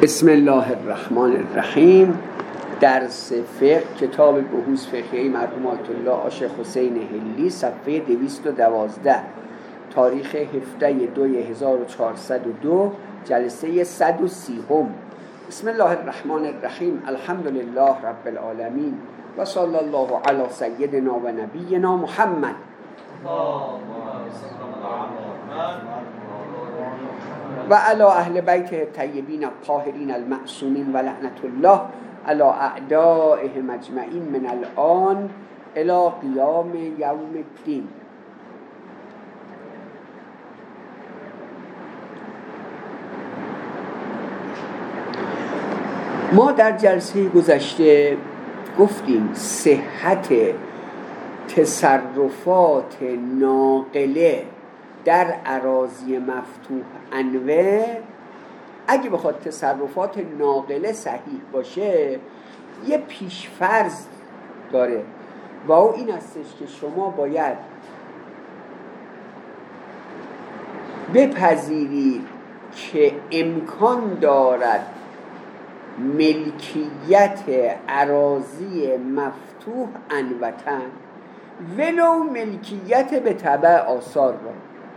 بسم الله الرحمن الرحیم. درس فقه، کتاب بحوث فقهی مرحوم آیت الله آشق حسین هلی، صفحه 212، تاریخ 17/2/1402، جلسه 130. بسم الله الرحمن الرحیم. الحمد لله رب العالمین و صلی الله علی سیدنا و نبینا محمد و علی اهل بیت الطیبین الطاهرین المعصومین و لعنت الله علی اعدائهم اجمعین من الان الی قیام یوم الدین. ما در جلسه گذشته گفتیم صحت تصرفات ناقله در اراضی مفتوح انوه، اگه بخواد تصرفات ناقله صحیح باشه یه پیشفرض داره و او این هستش که شما باید بپذیرید که امکان دارد ملکیت اراضی مفتوح انوتن ولو ملکیت به تبع آثار را.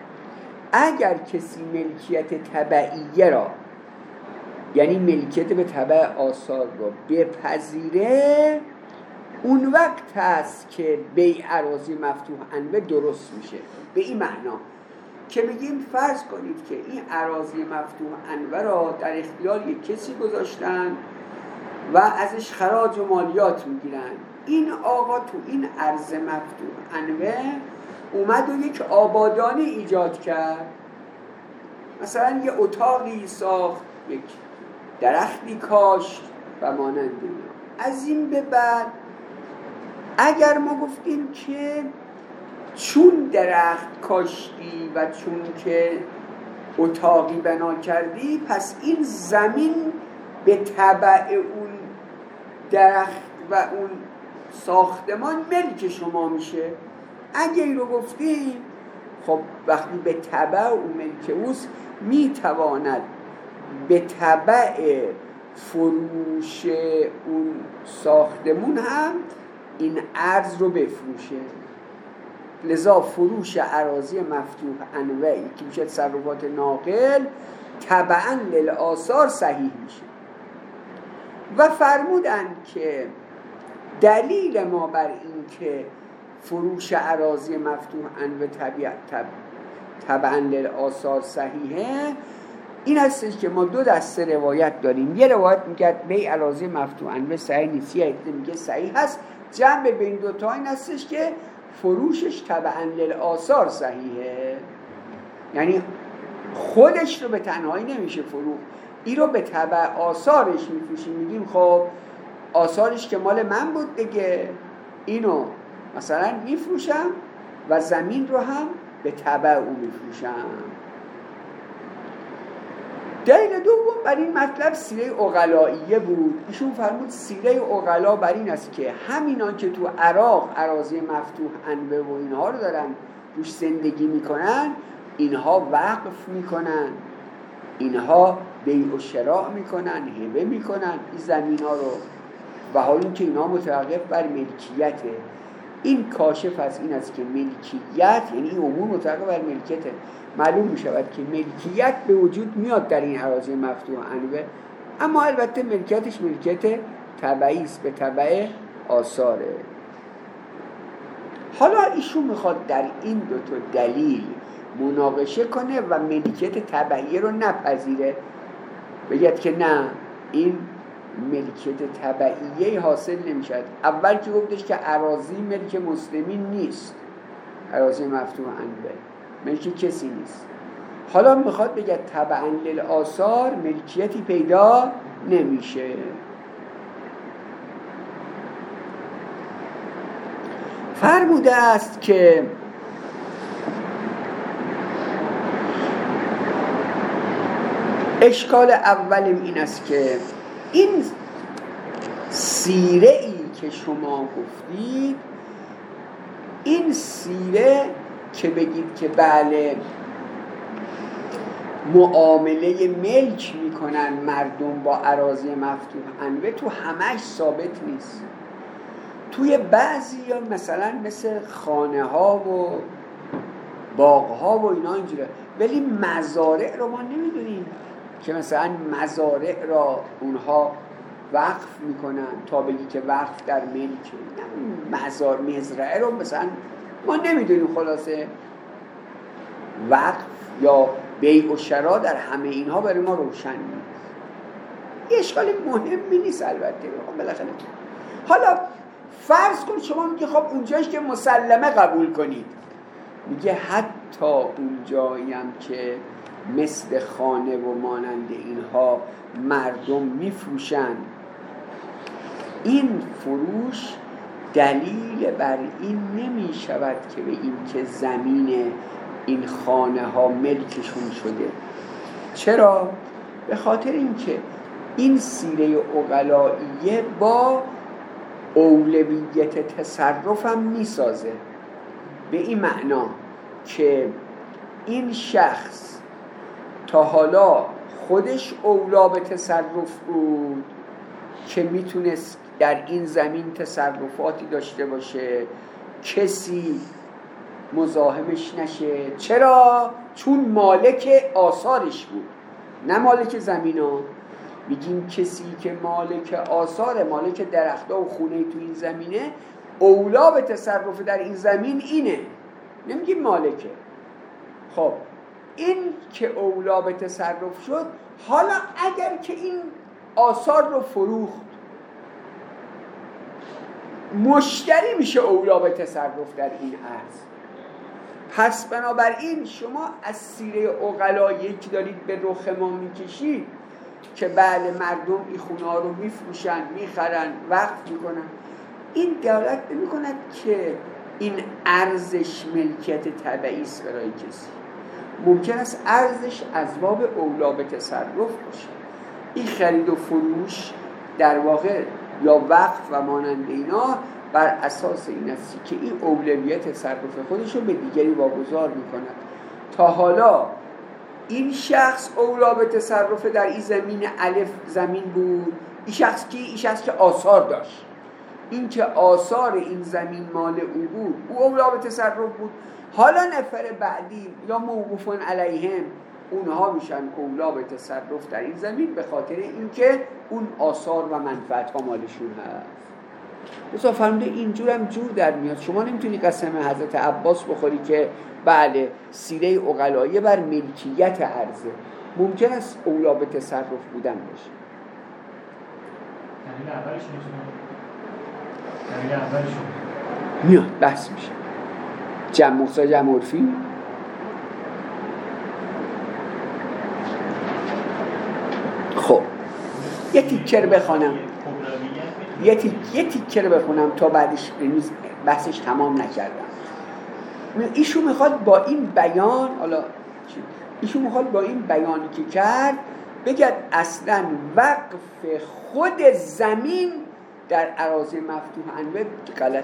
اگر کسی ملکیت تبعیه را، یعنی ملکیت به تبع آثار را بپذیره، اون وقت هست که بیع اراضی مفتوح انوه درست میشه. به این معنا که بگیم فرض کنید که این اراضی مفتوح انوه را در اختیار یک کسی گذاشتن و ازش خراج و مالیات میگیرن. این آقا تو این ارض مفتوح انوه اومد و یک آبادانی ایجاد کرد، مثلا یه اتاقی ساخت، یک درختی کاشت و مانند اینا. از این به بعد اگر ما گفتیم که چون درخت کاشتی و چون که اتاقی بنا کردی، پس این زمین به تبع اون درخت و اون ساختمان ملک شما میشه. اگه این رو گفتیم، خب وقتی به تبع اون ملک اوست، میتواند به تبع فروش اون ساختمون هم این ارز رو بفروشه. لذا فروش اراضی مفتوح انوعی که میشه تصرفات ناقل تبعاً للآثار صحیح میشه. و فرمودن که دلیل ما بر این که فروش اراضی مفتوح انوع تبعاً للآثار صحیحه این هستش که ما دو دسته روایت داریم. یه روایت میگه بیع اراضی مفتوح انوع صحیح نیست، یه میگه صحیح هست. جمع بین دوتا این هستش که فروشش تبعاً للآثار صحیحه، یعنی خودش رو به تنهایی نمیشه فروخت، این رو به تبع آثارش میفروشیم. میگیم خب آثارش که مال من بود دیگه، اینو مثلا میفروشم و زمین رو هم به تبع او میفروشم. دلیل دوم بر این مطلب سیره عقلائیه بود. ایشون فرمود سیره عقلا بر این است که همینا که تو عراق اراضی مفتوح انوه و اینها رو دارن روش زندگی میکنن، اینها وقف میکنن، اینها بیع و شراء میکنن، هبه میکنن این زمین ها رو، و حالا که اینها متوقف بر ملکیته. این کاشف از این است که ملکیت، یعنی این امور متوقف بر ملکیته. معلوم میشود که ملکیت به وجود میاد در این اراضی مفتوح انوه، اما البته ملکیتش ملکیت تبعی است، به تبع آثاره. حالا ایشون میخواد در این دو تا دلیل مناقشه کنه و ملکیت تبعی رو نپذیره، بگید که نه این ملکیت تبعیه حاصل نمیشد. اول که گفتش که اراضی ملک مسلمین نیست، اراضی مفتوح انوه ملک کسی نیست. حالا میخواد بگه تبعاً للآثار ملکیتی پیدا نمیشه. فرموده است که اشکال اولم این است که این سیره ای که شما گفتید، این سیره که بگید که بله معامله ملک میکنن مردم با اراضی مفتوح انوه تو همش ثابت نیست. توی بعضی یا مثلا مثل خانه ها و باغ ها و اینا اینجوره، ولی مزارع رو ما نمیدونیم که مثلا مزارع را اونها وقف میکنن تا بگی که وقف در ملک مزرعه رو مثلا ما نمیدونیم. خلاصه وقف یا بیع و شرا در همه اینها برای ما روشن نیست. یه اشکال مهمی نیست البته. بالاخره حالا فرض کن شما میگه خب اونجاش که مسلمه قبول کنید، میگه حتی اونجایی هم که مثل خانه و مانند اینها مردم میفروشن، این فروش دلیل بر این نمی شود که به این که زمین این خانه ها ملکشون شده. چرا؟ به خاطر اینکه این سیره عقلائیه با اولویت تصرف هم میسازه، به این معنا که این شخص تا حالا خودش اولا به تصرف بود که میتونست در این زمین تصرفاتی داشته باشه، کسی مزاحمش نشه. چرا؟ چون مالک آثارش بود، نه مالک زمین ها. میگیم کسی که مالک آثار، مالک درخت‌ها و خونه تو این زمینه، اولا به تصرف در این زمین اینه، نمیگیم مالکه. خب این که اولا به تصرف شد، حالا اگر که این آثار رو فروخت، مشتری میشه اولا به تصرف در این ارض. پس بنابراین شما از سیره عقلائیه که دارید به رخ ما میکشید که بله مردم این خونه ها رو میفروشن، میخرن، وقف میکنن، این دلالت نمیکند که این ارزش ملکیت طبعی است برای کسی. ممکن است ارزش از باب اولا به تصرف باشه. این خرید و فروش در واقع یا وقف و مانند اینا بر اساس این است که این اولویت تصرف خودش رو به دیگری واگذار میکند. تا حالا این شخص اولا به تصرف در این زمین الف زمین بود. این شخص کی؟ این شخص که آثار داشت. این که آثار این زمین مال او بود، او اولا به تصرف بود. حالا نفر بعدی یا موقوفون علیهم، اونها میشن اولا به تصرف در این زمین به خاطر اینکه اون آثار و منفعت ها مالشون هست. بسا فرموده اینجور هم جور در میاد. شما نمیتونی قسم حضرت عباس بخوری که بله سیره عقلائیه بر ملکیت عرضه، ممکن است اولا به تصرف بودن باشه. دلیل اولش میاد بحث میشه. جمع مخصوص جمع عرفی خب یه تیکر بخونم، یه تیکر بخونم تا بعدش بحثش تمام نکردم. ایشون میخواد با این بیان، حالا ایشون میخواد با این بیانی که کرد بگه اصلا وقف خود زمین در اراضی مفتوح انوه غلط.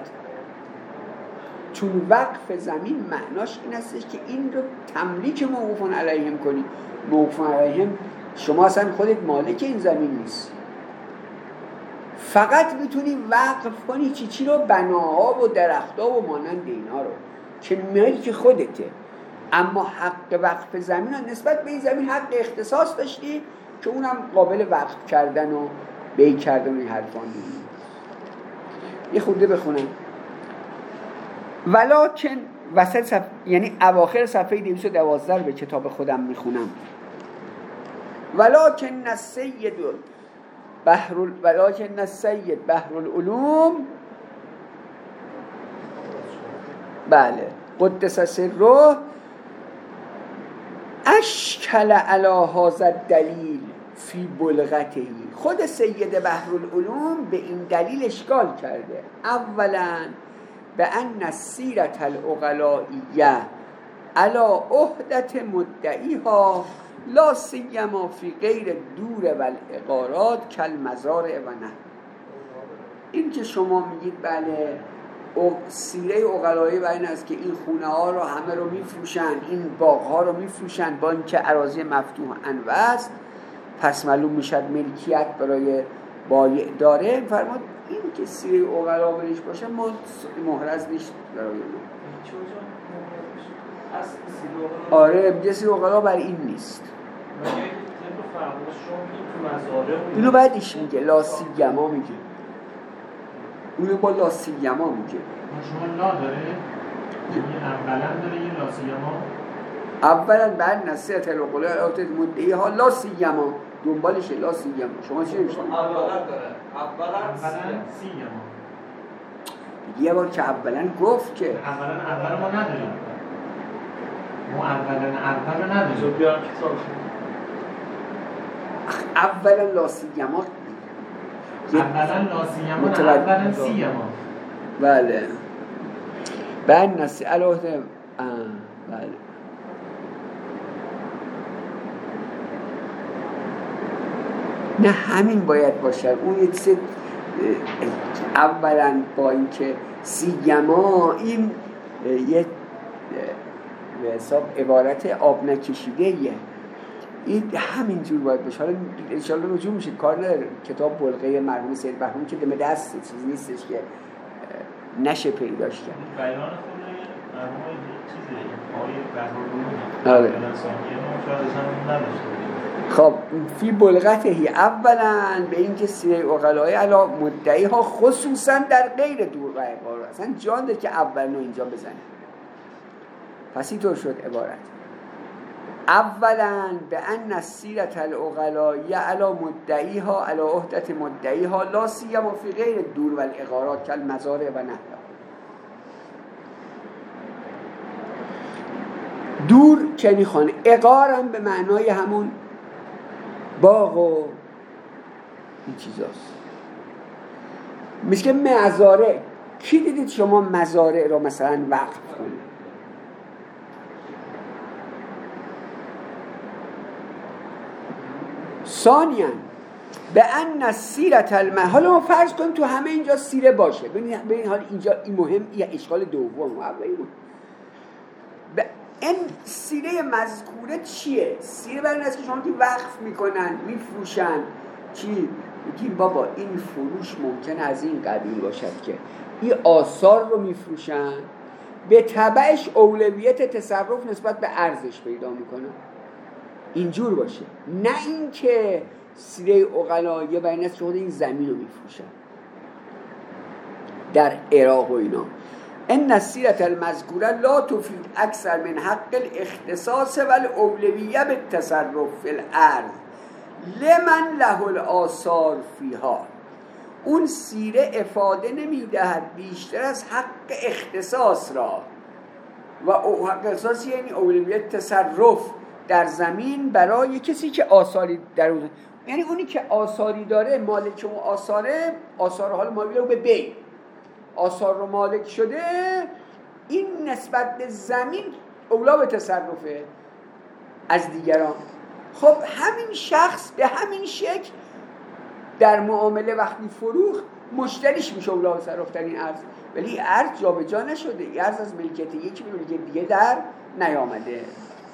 چون وقف زمین معناش این است که این رو تملیک موقوفون علیهم کنی. موقوفون علیهم شما اصلا خودت مالک این زمین نیست، فقط میتونی وقف کنی چی رو؟ بناها و درختها و مانند اینا رو که ملک خودته. اما حق وقف زمین ها نسبت به این زمین حق اختصاص داشتی که اونم قابل وقف کردن و بیع کردن و این حرفان نیست. یه خورده بخونم. ولکن وسط یعنی اواخر صفحه 212 رو به کتاب خودم میخونم. ولکن السید بحر العلوم، بله قدس سره، اشکل علی هذا الدلیل فی بلغته. خود سید بحر العلوم به این دلیل اشکال کرده. اولا به ان السیرة العقلائیه علی عهدة مدعیها لا سیما فی غیر دور و العقارات کالمزارع و نه. این که شما میگید بله سیره عقلایی بر این است که این خونه ها رو همه رو میفروشن، این باغ ها رو میفروشن، با اینکه اراضی مفتوح انوع است، پس معلوم میشد ملکیت برای بایع داره. فرمود این که سیره عقلا برش باشه ما محرز نیست برای ما. آره میگه سیره عقلا بر این نیست. اینو بعدش میگه لاسیما میگه، اونو با لاسیما میگه. شما لا داره؟ یعنی اولا داره یه لاسیما؟ اولا بعد نصیحت العقلاء علات مدعی ها لاسیما، دنبالش لاسیما. شما چی نمیشتید؟ اولا داره، اولا سیما. یه بار که اولا گفت که اول ما نداریم، ما اول نداریم. بیارم کتاب اولا لاسیما، اولا لاسیما، اولا سیما. بله بعد نصیحت علات بله نه همین باید باشه. اون یک سه اولا با اینکه سیما این یک به حساب عبارت آب نکشیده ایه، این همینجور باید باشه. حالا انشاءالله رجوع میشه، کار نداره. کتاب بلغه مرحوم سید بهرام که دم دست چیزی نیستش که نشه پیداش کرد. بیان خود مرحوم چیزه آیه بهرام خب فی بلغتهی اولا به این که سیره عقلای علا مدعی ها خصوصا در غیر دور و اقرار اصلا جان ده که اولنو اینجا بزنه. پس اینطور شد عبارت اولا به ان سیرت العقلای علا مدعی ها علا عهدت مدعی ها لا سیما فی غیر دور و الاغارات کل مزارع و نحوها. دور کنی خانه، اقارم به معنای همون باغ و این چیزاست. مثل که مزارع، کی دیدید شما مزارع رو مثلا وقف کنید؟ ثانیاً به ان سیرت المال، حالا ما فرض کنیم تو همه اینجا سیره باشه، ببین حال اینجا این مهم، این اشکال دوم این سیره مذکوره چیه؟ سیره برای این است که شما که وقف میکنن میفروشن چی؟ میگیم بابا این فروش ممکن از این قبیل باشد که این آثار رو میفروشن به تبعش اولویت تصرف نسبت به ارزش پیدا میکنن، اینجور باشه. نه این که سیره عقلایه برای این است که خود این زمین رو میفروشن در عراق و اینا. ان سیرت المذکوره لا تفید اکثر من حق الاختصاص والاولویه بالتصرف فی الارض لمن له الاثار فیها. اون سیره افاده نمیدهد بیشتر از حق اختصاص را، و حق اختصاص یعنی اولویت تصرف در زمین برای کسی که آثاری در اون، یعنی اونی که آثاری داره مالک اون آثاره، آثار حال مالی رو به بی آثار رو مالک شده، این نسبت به زمین اولا به تصرفه از دیگران. خب همین شخص به همین شکل در معامله وقتی فروخت مشتریش میشه اولا به تصرف در این ارز، ولی ارز جا به جا نشده، ارز از ملکیت یکی به ملکیت دیگه در نیامده.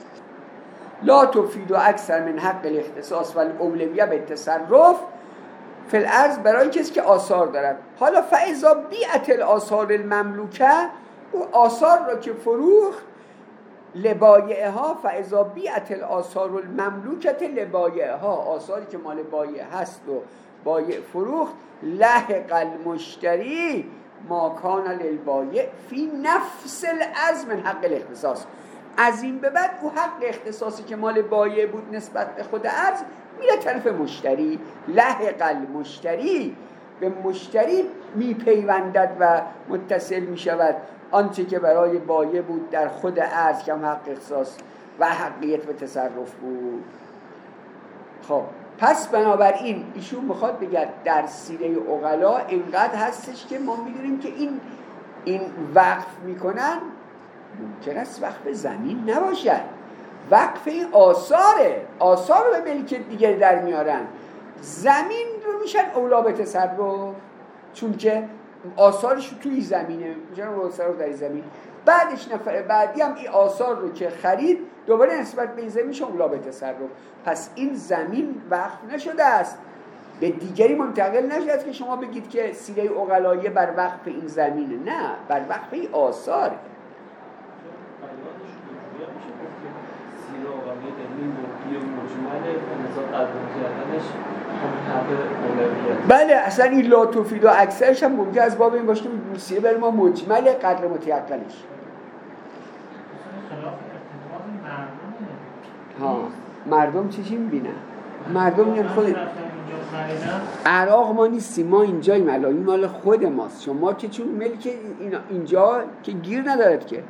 لا تفید و اکثر من حق الاختصاص و الاولویه به تصرف فی الارض برای کسی که آثار دارد. حالا فاذا بیعت الاثار المملوکه، او آثار را که فروخت لبایعها، فاذا بیعت الاثار المملوکه لبایعها، آثاری که مال بایع هست و بایع فروخت، لحق المشتری ما کان للبایع فی نفس الارض من حق الاختصاص. از این به بعد او حق اختصاصی که مال بایع بود نسبت به خود ارز میره طرف مشتری. لحق المشتری، به مشتری میپیوندد و متصل میشود آنچه که برای بایع بود در خود ارز که هم حق اختصاص و حقیت به تصرف بود. خب پس بنابراین ایشون میخواد بگه در سیره عقلا اینقدر هستش که ما میدونیم که این وقف میکنن ممکن است وقف زمین نباشد، وقف این آثاره، آثار رو به ملک دیگر در میارن، زمین رو میشن اولا به تصرف، چون که آثارش رو توی زمینه میشن رو در زمین، بعدش نفر بعدی هم این آثار رو که خرید دوباره نسبت به این زمین شغلا به تصرف. پس این زمین وقف نشده است، به دیگری منتقل نشده که شما بگید که سیره عقلاییه بر وقف این زمینه، نه، بر وقف این آثاره. بله اصلا این لا تفید و اکثرش هم ممکن از باب این باشه که سیره بر ما مجمل قدر متیقنش. ها مردم چیزی میبینن؟ مردم میگن خود عراق ما نیستیم، ما اینجاییم، الان این مال خود ماست. شما که چون ملک اینجا که گیر ندارد که.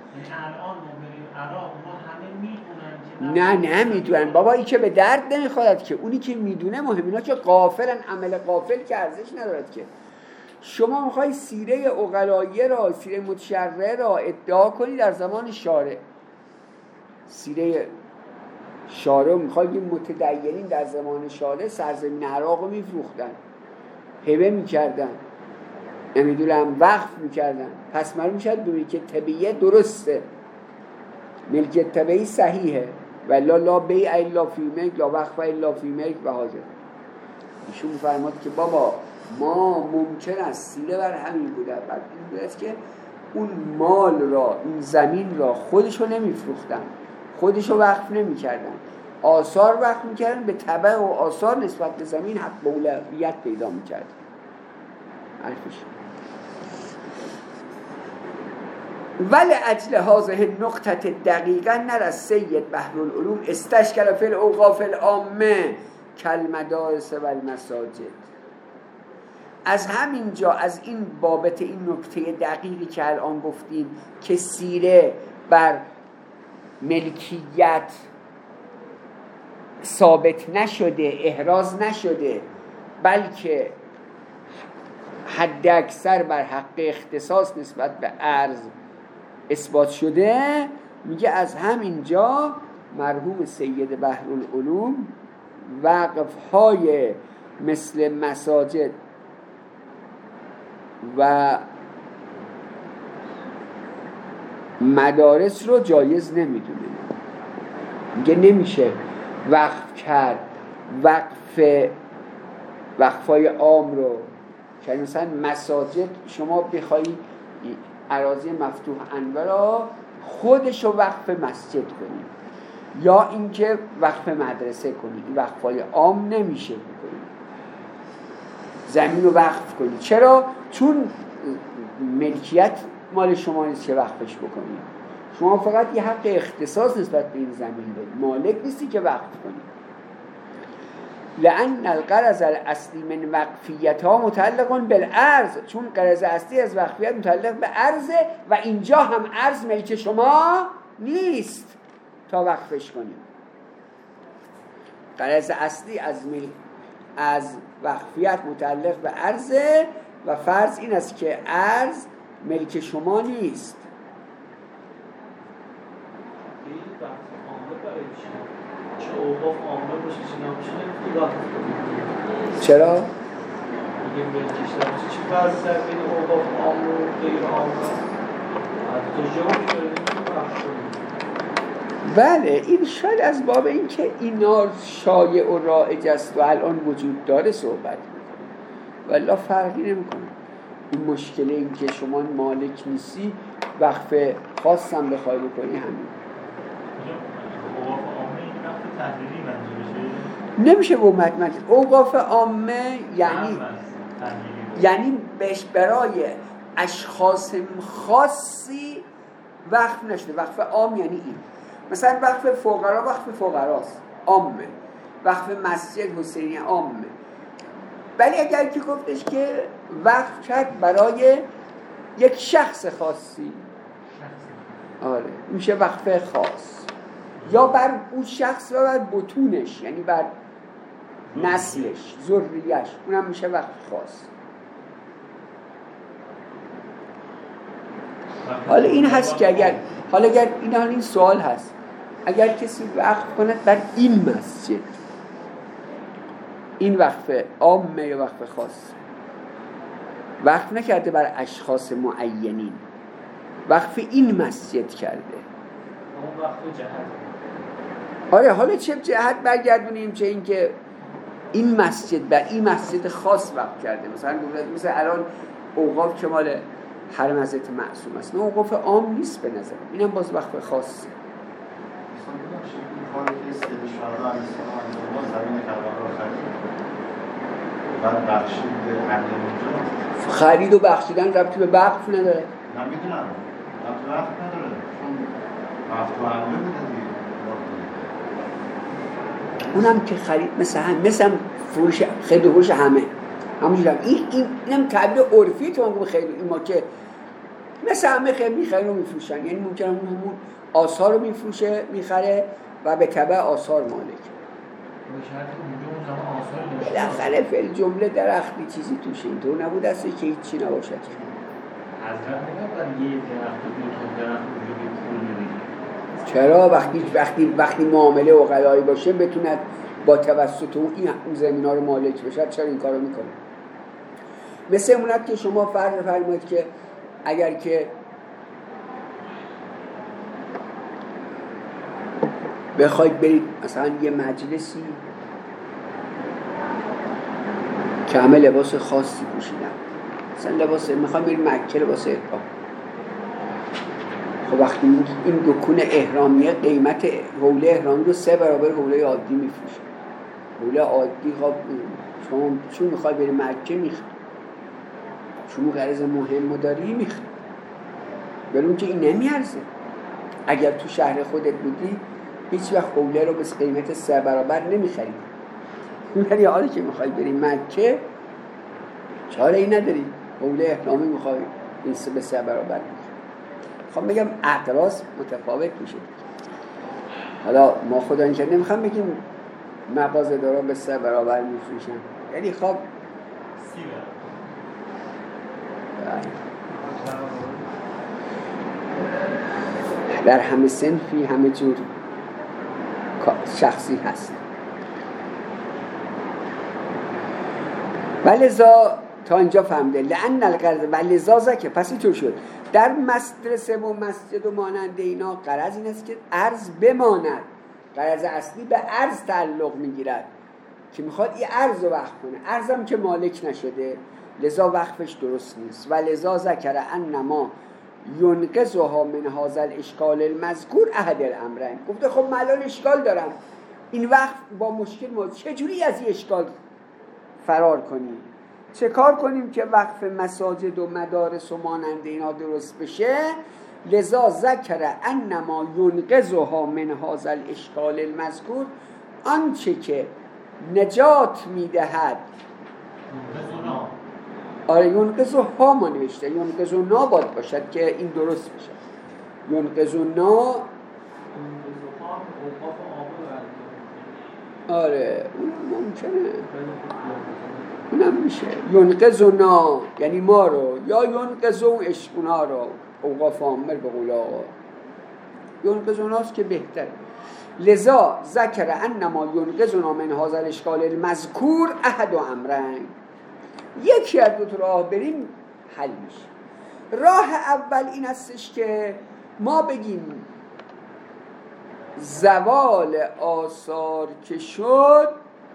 نه میدونن بابا، این که به درد نمیخورد که، اونی که میدونه مهم. اینا که غافلن، عمل غافل که ارزش ندارد که. شما میخوای سیره عقلاییه را، سیره متشرعه را ادعا کنی در زمان شارع، سیره شارع میخوای متدینین در زمان شارع سرزمین عراق رو میفروختن، هبه میکردن، نمیدونم وقف میکردن. پس معلوم میشد ببینید که طبیعه درسته، ملکیت طبیعی صحیحه، ولی لا بیع الا فی ملک، لا وقف الا فی ملک و حاجه. ایشون فرماد که بابا ما ممکن است سیره بر همین بوده، بعد این بوده است که اون مال را، این زمین را خودشو نمیفروختن، خودشو وقف نمیکردن، آثار وقف میکردن، به تبع و آثار نسبت به زمین حق به اولویت پیدا میکرد. حرفش ولی اجل هذه نقطه دقیقا نر سید بحرالعلوم استشکل فی الاوقاف العامه کالمدارس و المساجد. از همین جا، از این بابت این نکته دقیقی که الان گفتیم که سیره بر ملکیت ثابت نشده، احراز نشده، بلکه حد اکثر بر حق اختصاص نسبت به ارز اثبات شده، میگه از همین جا مرحوم سید بحرالعلوم وقف‌های مثل مساجد و مدارس رو جایز نمیدونه. میگه نمیشه وقف کرد وقفای عام رو، که مثلا مساجد شما بخوایی اراضی مفتوح انور رو خودش رو وقف مسجد کنی یا اینکه وقف مدرسه کنی، این وقفای عام نمیشه بکنی، زمین رو وقف کنی. چرا؟ چون ملکیت مال شما نیست که وقفش بکنی، شما فقط یه حق اختصاص نسبت به این زمین داری، مالک نیستی که وقف کنی. لأن القرض الاصلی من وقفیتها متعلق بالارض، چون قرض اصلی از وقفیت متعلق به ارض و اینجا هم ارض ملک شما نیست تا وقفش کنیم. قرض اصلی از وقفیت متعلق به ارض و فرض این است که ارض ملک شما نیست. چرا؟ بله این شاید از باب این که اینا شایع و رایج است و الان وجود داره صحبت میکنه، والله فرقی نمیکنه. این مشکله این که شما مالک نیستی وقف خاصم بخوای بکنی همین نمیشه. اوقاف عامه یعنی برای اشخاص خاصی وقف نشده. وقف عام یعنی این، مثلا وقف فقرا وقف فقراست، عامه. وقف مسجد حسینی عامه. ولی اگر که گفتش که وقف کرد برای یک شخص خاصی، آره میشه وقف خاص، یا بر اون شخص و بر بطونش، یعنی بر نسلش، ذریه‌اش، اونم میشه وقف خاص. حالا این هست که اگر این سوال هست، اگر کسی وقف کند بر این مسجد، این وقف عامه یا وقف خاص؟ وقف نکرده بر اشخاص معینین، وقف این مسجد کرده. اون وقت جهت. آره حالا چه جهت برگردونیم، چه این که این مسجد بر این مسجد خاص وقف کرده. مثلا الان اوقاف که مال حرم حضرت معصوم است، نه اوقاف عام نیست به نظر، اینم باز وقف خاصه. خرید و بخشیدن ربطی به وقف نداره. نمیدونم وقت نداره، چون وقت عمله بوده دیگه. اونم که خرید مثل فروش خرید و فروش همونجوری اینم تعبیر عرفی تو میگم خرید. این ما که مثل همه خرید میخرن و میفروشن، یعنی ممکنه همون آثار رو میخره و به تبع آثار مالک. بالاخره فعل جمله درختی چیزی توش اینطور نبود است که هیچی نباشد. حضرت میگم یه درخت و دو تا درخت وجودی پول بگیره. چرا وقتی معامله عقلایی باشه بتوند با توسط اون زمینا رو مالک بشه، چرا این کارو میکنه؟ مثل امونت که شما فرض فرمایید که اگر که بخواید برید مثلا یه مجلسی که همه لباس خاصی پوشیدن، مثلا لباس میخوام بریم مکه لباس احرام، خب وقتی این دکون احرامیه قیمت حوله احرامی رو 3 برابر حوله عادی میفروشه. حوله عادی خب شما چون میخوای بری مکه میخوای، شما غرض مهم داری میخوای، ولی اون که این نمیارزه. اگر تو شهر خودت بودی هیچ وقت حوله رو به قیمت 3 برابر نمیخری، ولی حالی که میخوای بری مکه چاره ای نداری، حوله احرامی میخوای این به 3 برابر میخری. خب میگم اعتراض متفاوت میشه. حالا ما خدا اینجا نمیخوام بگیم مغازه دارا به 3 برابر میفروشن، یعنی خب در همه صنفی همه جور شخصی هست. ولذا تا اینجا فهمده لأن الغرض ولذا زکه، پس اینطور شد در مدرسه و مسجد و مانند اینا غرض این است که عرض بماند. غرض اصلی به عرض تعلق میگیرد که میخواد این عرض رو وقف کنه، عرضم که مالک نشده لذا وقفش درست نیست. ولذا ذکر انما ینقضها من هذا الاشکال المذکور احد الامرین. گفته خب من الان اشکال دارم، این وقف با مشکل موجود، چجوری از این اشکال فرار کنیم؟ چه کار کنیم که وقف مساجد و مدارس و مانند اینا درست بشه؟ لذا ذکر انما ینقضها من هذا الاشکال المذکور، آنچه که نجات میدهد. آره ینقضها ما نوشته، ینقضنا باید باشد که این درست بشه. ینقضنا آره اون ممکنه، اونم میشه. ینقضنا یعنی ما رو، یا ینقضو اشکونا رو، اوقاف عامر به قول آقا ینقضناست که بهتر. لذا ذکر انما ینقضنا من هذا الاشکال المذکور احد امرین، یکی از 2 تا راه بریم حل میشه. راه اول این هستش که ما بگیم زوال آثار که شد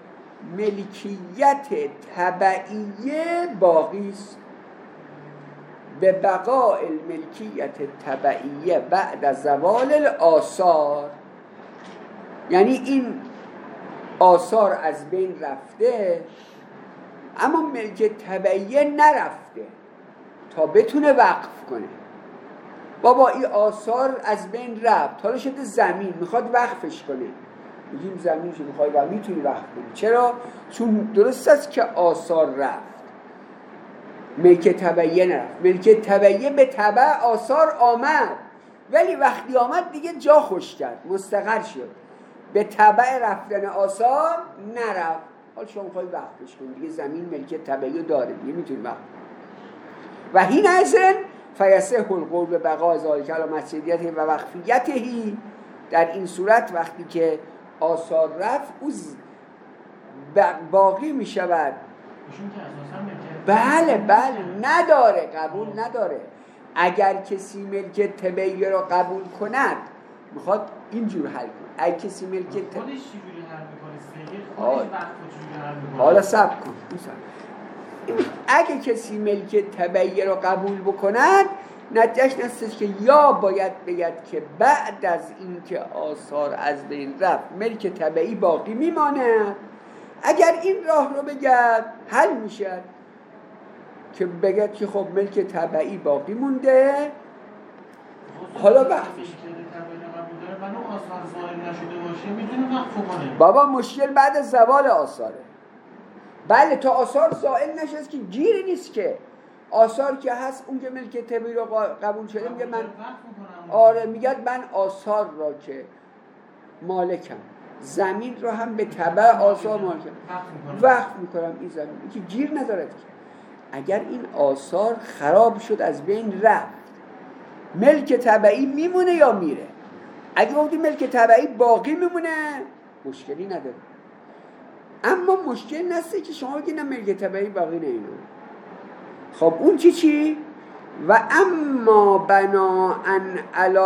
ملکیت تبعیه باقی است، به بقاء الملکیت تبعیه بعد از زوال الاثار. یعنی این آثار از بین رفته اما ملکیت تبعیه نرفته تا بتونه وقف کنه. بابا این آثار از بین رفت، حالا شده زمین میخواد وقفش کنه، میگیم زمینش میخوای و میتونی وقف کنی. چرا؟ چون درست است که آثار رفت، ملکیت تبعیه نرفت. ملکیت تبعیه به تبع آثار آمد، ولی وقتی آمد دیگه جا خوش کرد، مستقر شد، به تبع رفتن آثار نرفت. حالا شما میخوای وقفش کنی دیگه، زمین ملکیت تبعیه داره دیگه، میتونی وقف. و این ازن فیصح القول به بقاء ذالک علی مسجدیته و وقفیته. در این صورت وقتی که آثار رفت او باقی می شود ایشون که اساسا بله نداره، قبول نداره. اگر کسی ملک تبعی رو قبول کند، میخواد اینجور حل کنه. اگر کسی ملک خودش چجوری حل میکنه؟ سید آه. خودش وقت چجوری حل میکنه؟ حالا صبر کن. اگه کسی ملک تبعی رو قبول بکند، نتیجهش نستش که یا باید بگد که بعد از اینکه آثار از بین رفت ملک تبعی باقی میماند. اگر این راه رو بگد حل میشه که بگد که خب ملک تبعی باقی مونده، حالا وقفش بابا مشکل بعد از زوال آثاره. بله تا آثار زائل نشست که گیری نیست، که آثار که هست اون که ملک تبعی رو قبول شده میگه من میگه من آثار را که مالکم، زمین رو هم به تبع آثار مالکم وقف میکنم. این زمین که گیر ندارد که اگر این آثار خراب شد از بین رفت، ملک تبعی میمونه یا میره؟ اگه گفتی ملک تبعی باقی میمونه مشکلی نداره، اما مشکل نسته که شما بگید نه ملک تبعی باقی نمیمونه. خب اون چی؟ و اما بناءن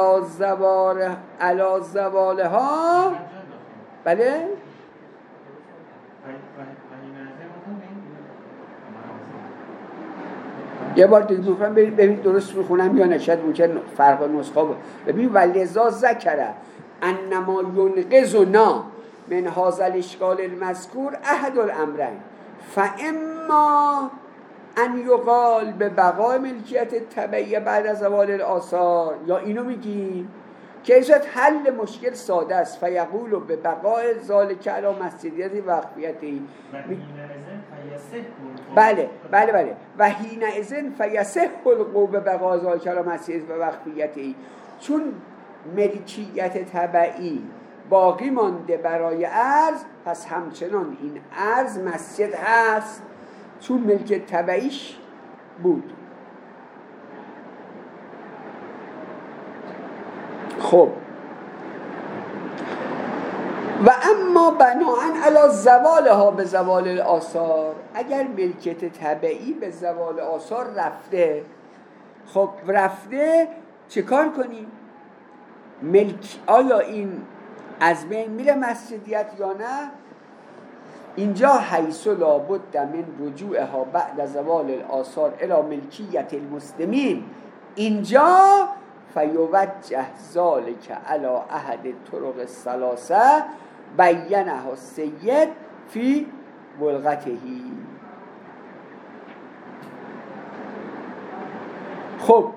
علی زوالها. بله یه بار دیگه میخوام ببین درست میخونم یا نشد ممکن فرق نسخه بود. ببین ولذا ذکر انما ینقذنا من هذا الاشکال المذکور احد الامرین فاما ان یقال به بقای ملکیت تبعیه بعد از زوال الاثار، یا اینو میگی که ایشت حل مشکل ساده است، فیقول به بقای ذالک علی مسجدیت وقفیتی. بله و حین اذن فیصح القول به بقای ذالک علی مسجدیت وقفیتی، چون ملکیت تبعی باقی مانده برای ارض، پس همچنان این ارض مسجد هست چون ملک تبعیش بود. خب و اما بناءن علی زوالها به زوال الاثار، اگر ملکیت تبعی به زوال آثار رفته، خب رفته چه کار کنیم؟ آیا این از بین میره مسجدیت یا نه؟ اینجا حیث لابد من رجوعها بعد زوال الاثار الی ملکیت المسلمین، اینجا فیوجه ذالک علی احد طرق الثلاثه بینها السید فی بلغته. خب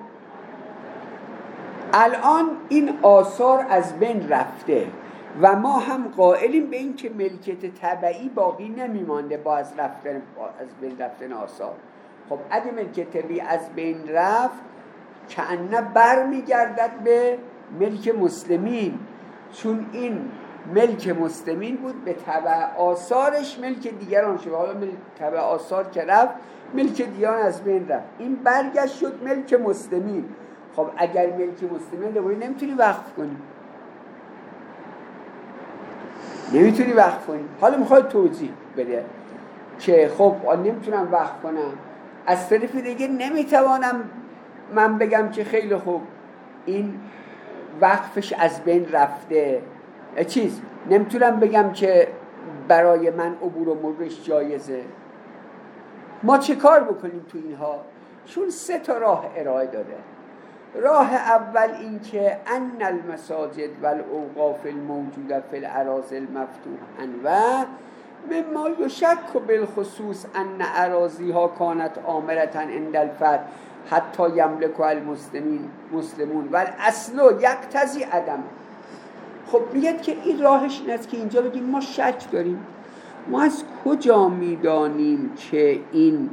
الان این آثار از بین رفته و ما هم قائلیم به این که ملکیت تبعی باقی نمیمانده با از بین رفتن آثار. خب اگه ملکیت تبعی از بین رفت کأنه بر میگردد به ملک مسلمین، چون این ملک مسلمین بود به تبع آثارش ملک دیگران شد. حالا ملک تبع آثار که رفت ملک دیگران از بین رفت، این برگشت شد ملک مسلمین. خب اگر ملک مسلمین دوباره نمیتونی وقف کنی، نمیتونی وقف کنی. حالا میخواد توضیح بده که خب نمیتونم وقف کنم، از طرف دیگه نمیتوانم من بگم که خیلی خوب این وقفش از بین رفته، نمیتونم بگم که برای من عبور و مرورش جایزه. ما چه کار بکنیم تو اینها؟ چون 3 راه ارائه داده. راه اول این که ان المساجد والاوقاف الموجوده فی الاراضی المفتوح انواع مما یشک بالخصوص ان اراضیها کانت آمرة عند الفتح حتی یملکها المسلمون و الاصل یقتضی عدم. خب میگه که این راهش این است که اینجا بگیم ما شک داریم، ما از کجا میدانیم که این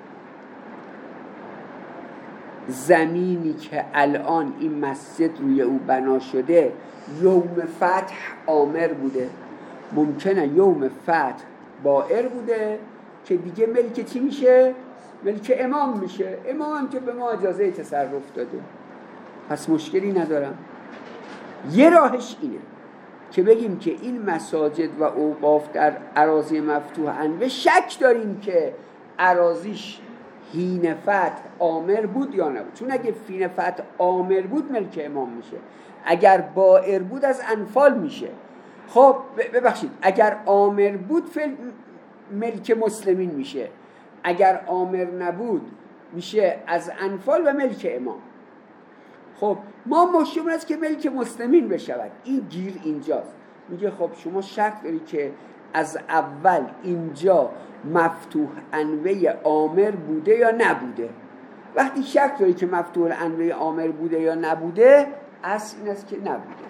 زمینی که الان این مسجد روی او بنا شده یوم فتح آمر بوده؟ ممکنه یوم فتح بائر بوده که دیگه ملک چی میشه؟ ملک امام میشه. امام هم که به ما اجازه تصرف داده، پس مشکلی ندارم. یه راهش اینه که بگیم که این مساجد و اوقاف در اراضی مفتوح انواع شک داریم که اراضیش حین فتح آمر بود یا نبود. چون اگه فین فتح آمر بود ملک امام میشه، اگر بائر بود از انفال میشه. خب ببخشید، اگر آمر بود ملک مسلمین میشه، اگر آمر نبود میشه از انفال و ملک امام. خب ما مشکل است که ملک مسلمین بشود. این گیر اینجاست. میگه خب شما شک داری که از اول اینجا مفتوح انوی آمر بوده یا نبوده؟ وقتی شک داری که مفتوح انوی آمر بوده یا نبوده، اصل این است که نبوده.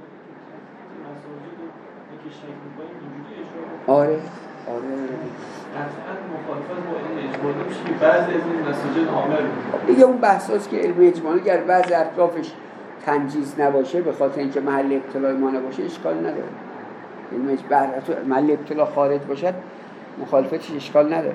آره قطعاً مخالفت با این اجمالی میشه که بعضی از این مساجد آمر بود. دیگه اون بحث هاست که علم اجمالی گر بعضی اطرافش تنجیز نباشه، به خاطر اینکه محل ابتلا ما نباشه اشکال نداره. علم محل ابتلا خارج باشد مخالفتش اشکال نداره.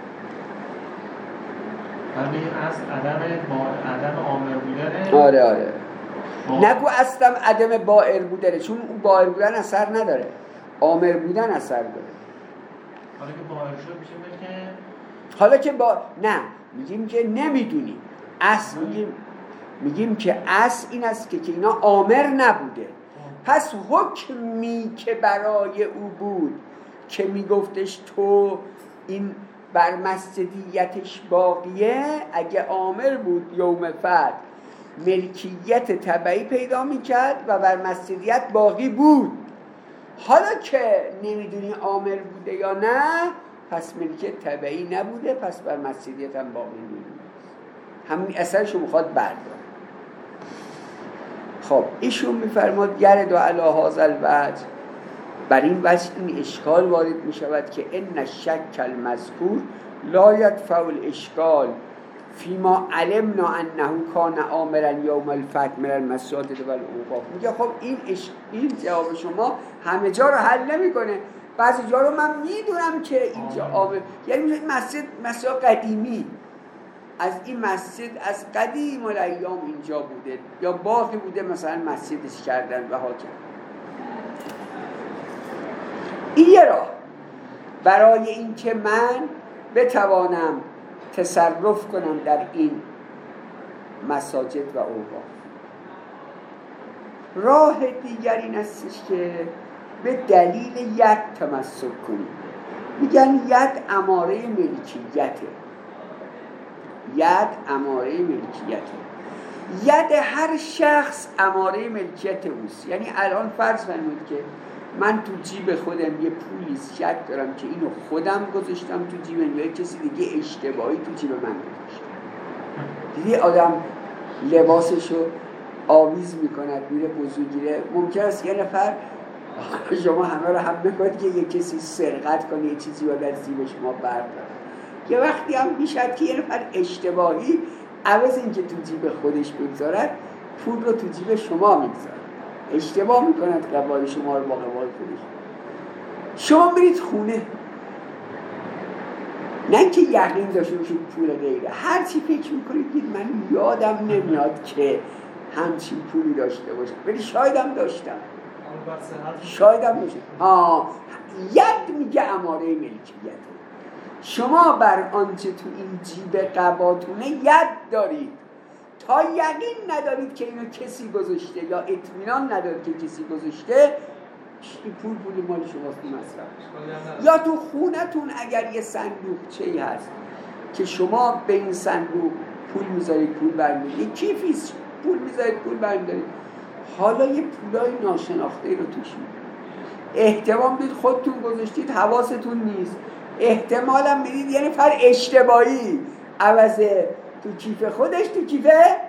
همین از عدم آمر بودنه. آره نگو اصلا عدم بائر بودنه، چون اون بائر بودن اثر نداره، آمر بودن اثر داره. حالا که بائر شد میشه که حالا که نه میگیم که نمیدونیم، اصل میگیم که اصل این است که اینا آمر نبوده. پس حکمی که برای او بود که میگفتش تو این بر مسجدیتش باقیه، اگه آمر بود یوم فتح ملکیت تبعی پیدا میکرد و بر مسجدیت باقی بود. حالا که نمیدونی آمر بوده یا نه، پس ملکیت تبعی نبوده، پس بر مسجدیت هم باقی نیست. همین اثرشو میخواد بردار. خب ایشون میفرماد گرد و علی هذا الوجه، بر این وجه این اشکال وارد میشود که ان الشک المذکور لا یدفع الاشکال فیما علمنا انه کان آمرا یوم الفتح من المساجد والاوقاف. میگه خب این جواب شما همه جا رو حل نمیکنه. بعضی جا رو من میدونم که اینجا آمر، یعنی مسجد قدیمی، از این مسجد از قدیم الایام اینجا بوده یا باقی بوده، مثلا مسجدش کردن و ها کردن. این یه راه برای این که من بتوانم تصرف کنم در این مساجد و اوقاف. راه دیگر این استش که به دلیل ید تمسک کنیم. میگن ید اماره ملکیته، ید اماره ملکیته، ید هر شخص اماره ملکیت اوست. یعنی الان فرض کنید که من تو جیب خودم یه پولی شک دارم که اینو خودم گذاشتم تو جیبم یا کسی دیگه اشتباهی تو جیب من گذاشته. دیدی آدم لباسشو آویز میکند میره وضو گیره، ممکن است یه نفر شما همه رو هم بکنید که یه کسی سرقت کنه یه چیزی رو در جیب شما برداره. یه وقتی هم میشد که یه نفر اشتباهی عوض اینکه تو جیب خودش بگذارد پول رو تو جیب شما میگذارد، اشتباه میکند قبال شما رو با قبال خودش. شما برید خونه، نه که یقین داشته باشید پول غیره، هر چی فکر میکنید دید من یادم نمیاد که همچین پولی داشته باشم، ولی شایدم داشتم، شایدم داشتم. ید میگه اماره ملکیته. شما بر آنچه تو این جیب قباتونه ید دارید، تا یقین ندارید که اینو کسی گذاشته یا اطمینان ندارید که کسی گذاشته، این پول مال شماست مصرف. یا تو خونتون اگر یه صندوقچه‌ای هست که شما به این صندوق پول میذارید، پول برمی‌دارید، کیفیست پول میذارید، پول برمی‌دارید، حالا یه پولای ناشناخته رو توش می‌ذارید، احتمال میدید خودتون گذاشتید حواستون نیست، احتمالم میدید یه نفر اشتباهی عوضه تو کیف خودش تو کیف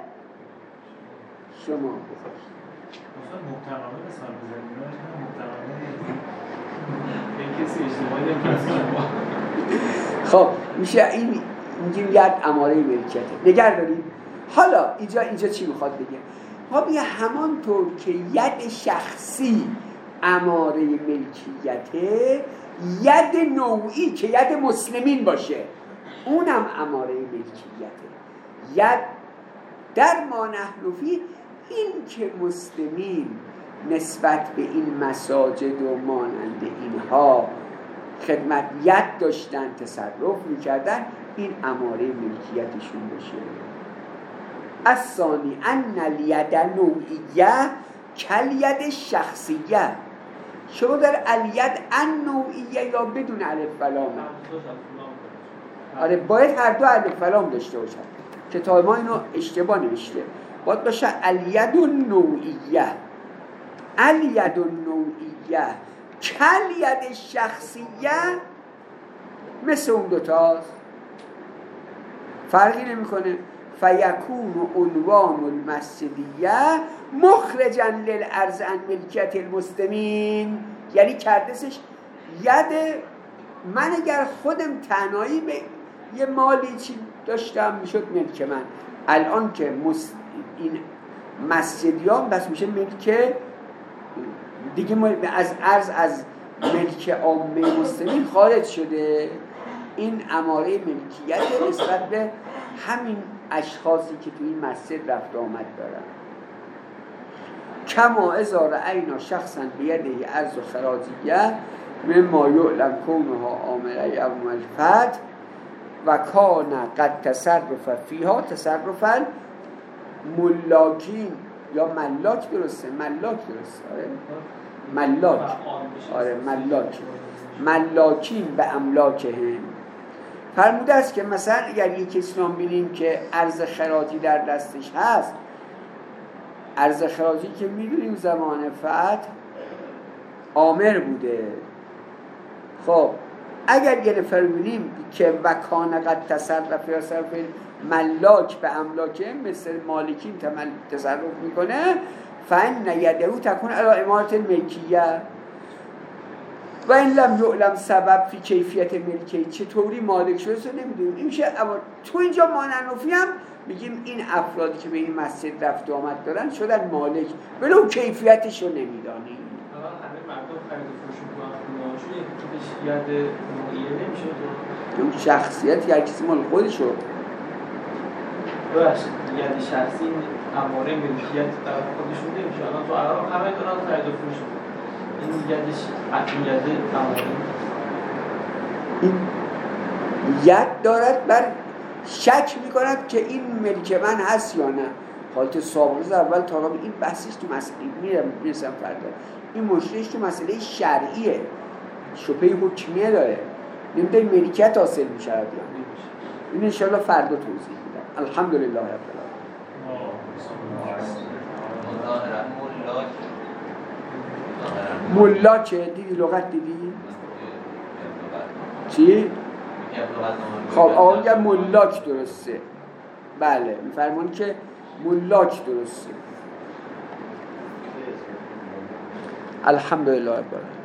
شما گذاشت. محترمانه مثال بزنید، محترمانه این کسی اشتباهی نمی‌کنه. خب میشه این میگیم ید اماره ملکیته. نگه دارید. حالا اینجا چی میخواد بگه؟ خب یه همانطور که ید شخصی اماره ملکیته، ید نوعی که ید مسلمین باشه اونم اماره ملکیته. ید در ما نحن فیه، این که مسلمین نسبت به این مساجد و مانند اینها خدمت ید داشتن، تصرف میکردن، این اماره ملکیتشون باشه. الثانی ان الید نوعیه کالید شخصیه. شما در الید ان نوعیه یا بدون الف و لام؟ آره باید هر دو الف و لام داشته باشن. کتاب ما اینو اشتباه نوشته، باید باشه الید نوعیه. الید نوعیه کالید شخصیه مثل اون دوتاست، فرقی نمیکنه. فیکون عنوان المسجدیه مخرجا للارض عن ملکیت المسلمین، یعنی کردسش ید من اگر خودم تنهایی به یه مالی چی داشتم میشد ملک من، الان که این مسجدیان بس میشه ملک دیگه، از ارز از ملک عامه مسلمین خارج شده. این اماره ملکیت نسبت به همین اشخاصی که توی این مسجد رفت آمد دارن. کما اذا رأینا شخصا بیده ارض و خراجیه مما یعلم کونها عامله یوم الفتح و کان قد تصرف فیها تصرفا ملاکین یا ملاک، درسته ملاک درسته، آره ملاک، آره ملاک، ملاکین به املاکهم. فرموده است که مثلا اگر یک کسی رو بینیم که ارز خراجی در دستش هست، ارز خراجی که میدونیم زمان فتح آمر بوده، خب اگر یه نفر بینیم که وکان قد تصرف یا صرف ملاک به املاکه مثل مالکین تصرف میکنه، فان یدهو تکون علی امارت الملکیه و این لم یعلم سبب فی کیفیت ملکی، چطوری مالک شده نمیدونیم. این میشه. اما تو اینجا ماننوفی هم میگیم این افرادی که به این مسجد رفت و آمد دارن شدن مالک ولو کیفیتش رو نمیدانیم. همه مردم خرید و فروش میکنن چون یک کیفیت نوعیه نمیشه اون شخصیت هر کسی مال خودشو باشه، یعنی شخصی اماره ملکیت در خودشون نمیشه. الان تو عرب همه دارن خرید و فروش میکنن، این یدش ید اماره این ید دارد بر شک میکند که این ملک من هست یا نه. حالت سابقه اول تا این بحثش تو مسئله میرسم فردا، این مشکلش تو مسئله شرعیه، شبهه حکمیه داره، نمیدونی ملکیت حاصل میشه یا نمیشه. این انشاءالله فردا توضیح میدم. الحمدلله رب العالمین. ملاکه دیدی لغت دیدی؟ چی؟ خب آقا ملاک درسته، بله میفرمان که ملاک درسته. الحمدلله رب العالمین.